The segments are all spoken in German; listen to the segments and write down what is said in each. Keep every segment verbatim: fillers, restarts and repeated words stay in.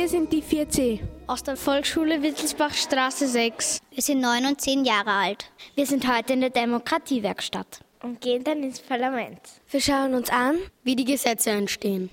Wir sind die vier C. Aus der Volksschule Wittelsbachstraße sechs. Wir sind neun und zehn Jahre alt. Wir sind heute in der Demokratiewerkstatt und gehen dann ins Parlament. Wir schauen uns an, wie die Gesetze entstehen.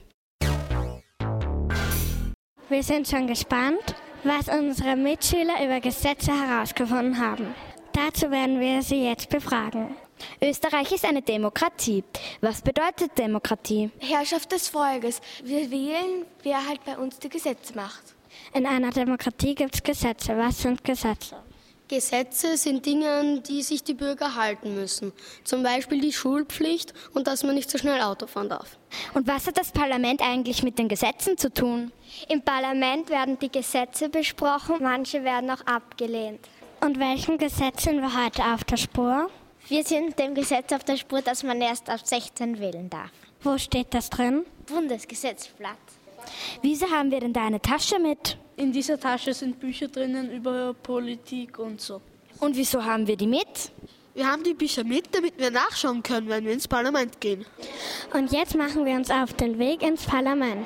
Wir sind schon gespannt, was unsere Mitschüler über Gesetze herausgefunden haben. Dazu werden wir sie jetzt befragen. Österreich ist eine Demokratie. Was bedeutet Demokratie? Herrschaft des Volkes. Wir wählen, wer halt bei uns die Gesetze macht. In einer Demokratie gibt es Gesetze. Was sind Gesetze? Gesetze sind Dinge, an die sich die Bürger halten müssen. Zum Beispiel die Schulpflicht und dass man nicht so schnell Auto fahren darf. Und was hat das Parlament eigentlich mit den Gesetzen zu tun? Im Parlament werden die Gesetze besprochen, manche werden auch abgelehnt. Und welchem Gesetz sind wir heute auf der Spur? Wir sind dem Gesetz auf der Spur, dass man erst ab sechzehn wählen darf. Wo steht das drin? Bundesgesetzblatt. Wieso haben wir denn da eine Tasche mit? In dieser Tasche sind Bücher drinnen über Politik und so. Und wieso haben wir die mit? Wir haben die Bücher mit, damit wir nachschauen können, wenn wir ins Parlament gehen. Und jetzt machen wir uns auf den Weg ins Parlament.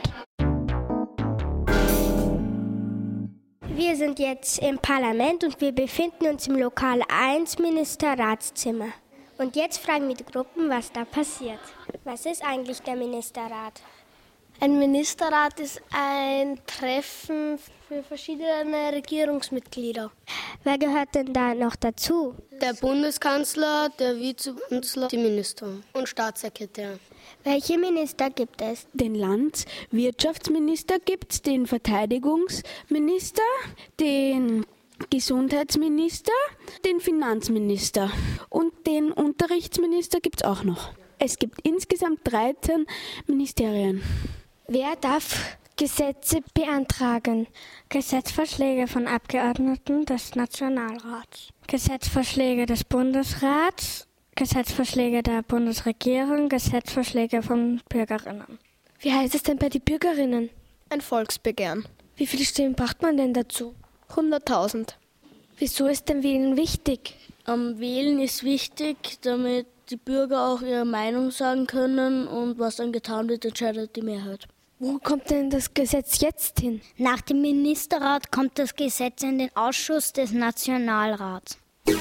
Wir sind jetzt im Parlament und wir befinden uns im Lokal eins Ministerratszimmer. Und jetzt fragen wir die Gruppen, was da passiert. Was ist eigentlich der Ministerrat? Ein Ministerrat ist ein Treffen für verschiedene Regierungsmitglieder. Wer gehört denn da noch dazu? Der Bundeskanzler, der Vizekanzler, die Minister und Staatssekretär. Welche Minister gibt es? Den Landwirtschaftsminister gibt es, den Verteidigungsminister, den Gesundheitsminister, den Finanzminister und den Unterrichtsminister gibt es auch noch. Es gibt insgesamt dreizehn Ministerien. Wer darf Gesetze beantragen? Gesetzvorschläge von Abgeordneten des Nationalrats, Gesetzvorschläge des Bundesrats, Gesetzvorschläge der Bundesregierung, Gesetzvorschläge von Bürgerinnen. Wie heißt es denn bei den Bürgerinnen? Ein Volksbegehren. Wie viele Stimmen braucht man denn dazu? hunderttausend. Wieso ist denn Wählen wichtig? Um, Wählen ist wichtig, damit die Bürger auch ihre Meinung sagen können und was dann getan wird, entscheidet die Mehrheit. Wo kommt denn das Gesetz jetzt hin? Nach dem Ministerrat kommt das Gesetz in den Ausschuss des Nationalrats.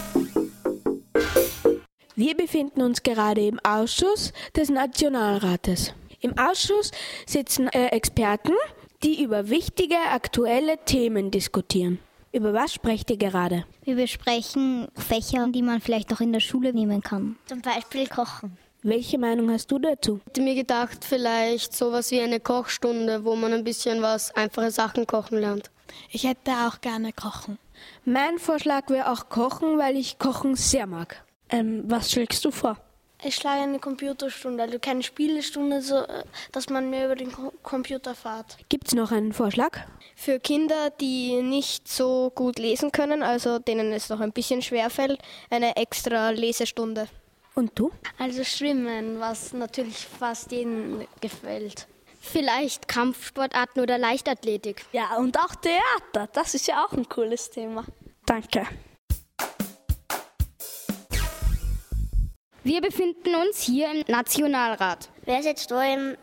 Wir befinden uns gerade im Ausschuss des Nationalrates. Im Ausschuss sitzen äh, Experten, die über wichtige, aktuelle Themen diskutieren. Über was sprecht ihr gerade? Wir besprechen Fächer, die man vielleicht auch in der Schule nehmen kann. Zum Beispiel Kochen. Welche Meinung hast du dazu? Ich hätte mir gedacht, vielleicht sowas wie eine Kochstunde, wo man ein bisschen was, einfache Sachen kochen lernt. Ich hätte auch gerne Kochen. Mein Vorschlag wäre auch Kochen, weil ich Kochen sehr mag. Ähm, was schlägst du vor? Ich schlage eine Computerstunde, also keine Spielestunde, so, dass man mehr über den Computer fährt. Gibt es noch einen Vorschlag? Für Kinder, die nicht so gut lesen können, also denen es noch ein bisschen schwerfällt, eine extra Lesestunde. Und du? Also Schwimmen, was natürlich fast jedem gefällt. Vielleicht Kampfsportarten oder Leichtathletik. Ja, und auch Theater, das ist ja auch ein cooles Thema. Danke. Wir befinden uns hier im Nationalrat. Wer sitzt da im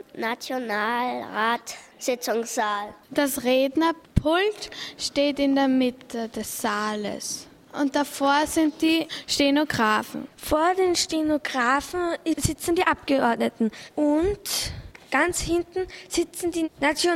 Nationalrat-Sitzungssaal? Das Rednerpult steht in der Mitte des Saales. Und davor sind die Stenografen. Vor den Stenografen sitzen die Abgeordneten. Und ganz hinten sitzen die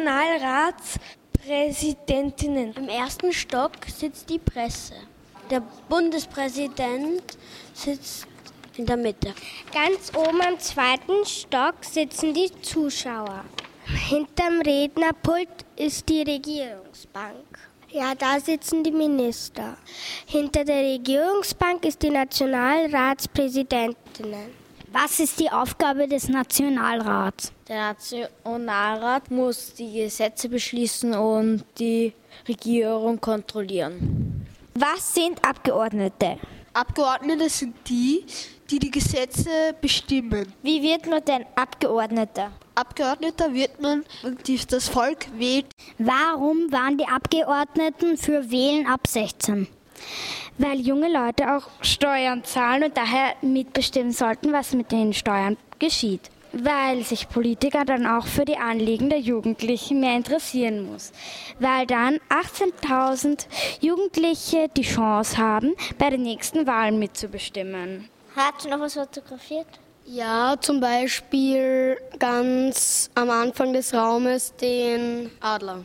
Nationalratspräsidentinnen. Im ersten Stock sitzt die Presse. Der Bundespräsident sitzt in der Mitte. Ganz oben am zweiten Stock sitzen die Zuschauer. Hinterm Rednerpult ist die Regierungsbank. Ja, da sitzen die Minister. Hinter der Regierungsbank ist die Nationalratspräsidentinnen. Was ist die Aufgabe des Nationalrats? Der Nationalrat muss die Gesetze beschließen und die Regierung kontrollieren. Was sind Abgeordnete? Abgeordnete sind die, die die Gesetze bestimmen. Wie wird man denn Abgeordneter? Abgeordneter wird man, die das Volk wählt. Warum waren die Abgeordneten für Wählen ab sechzehn? Weil junge Leute auch Steuern zahlen und daher mitbestimmen sollten, was mit den Steuern geschieht. Weil sich Politiker dann auch für die Anliegen der Jugendlichen mehr interessieren muss. Weil dann achtzehntausend Jugendliche die Chance haben, bei den nächsten Wahlen mitzubestimmen. Hast du noch was fotografiert? Ja, zum Beispiel ganz am Anfang des Raumes den Adler.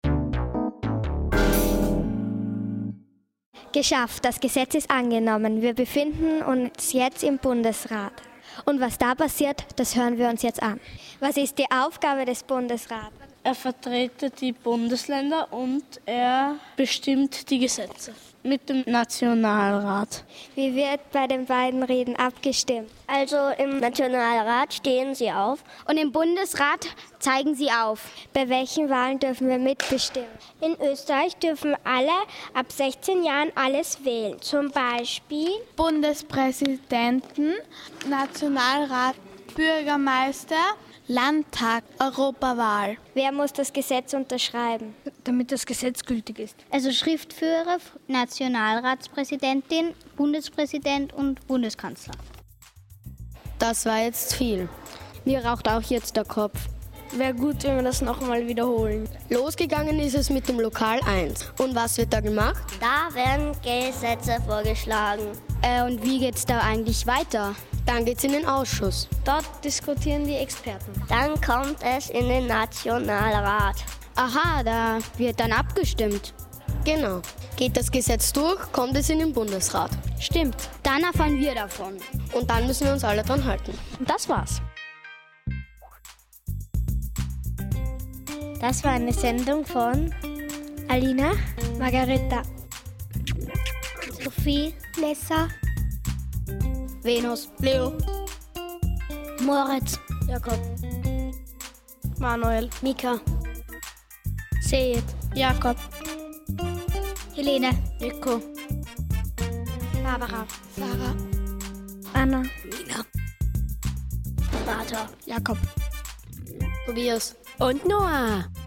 Geschafft, das Gesetz ist angenommen. Wir befinden uns jetzt im Bundesrat. Und was da passiert, das hören wir uns jetzt an. Was ist die Aufgabe des Bundesrats? Er vertritt die Bundesländer und er bestimmt die Gesetze mit dem Nationalrat. Wie wird bei den beiden Reden abgestimmt? Also im Nationalrat stehen sie auf und im Bundesrat zeigen sie auf. Bei welchen Wahlen dürfen wir mitbestimmen? In Österreich dürfen alle ab sechzehn Jahren alles wählen. Zum Beispiel Bundespräsidenten, Nationalrat, Bürgermeister, Landtag, Europawahl. Wer muss das Gesetz unterschreiben, damit das Gesetz gültig ist? Also Schriftführer, Nationalratspräsidentin, Bundespräsident und Bundeskanzler. Das war jetzt viel. Mir raucht auch jetzt der Kopf. Wäre gut, wenn wir das nochmal wiederholen. Losgegangen ist es mit dem Lokal eins. Und was wird da gemacht? Da werden Gesetze vorgeschlagen. Äh, und wie geht's da eigentlich weiter? Dann geht's in den Ausschuss. Dort diskutieren die Experten. Dann kommt es in den Nationalrat. Aha, da wird dann abgestimmt. Genau. Geht das Gesetz durch, kommt es in den Bundesrat. Stimmt, dann erfahren wir davon. Und dann müssen wir uns alle dran halten. Und das war's. Das war eine Sendung von Alina, Margareta, Sophie, Nessa, Venus, Leo, Moritz, Jakob, Manuel, Mika, Seyed, Jakob, Helene, Nico, Barbara, Sarah, Anna, Nina, Vater, Jakob Tobias und Noah.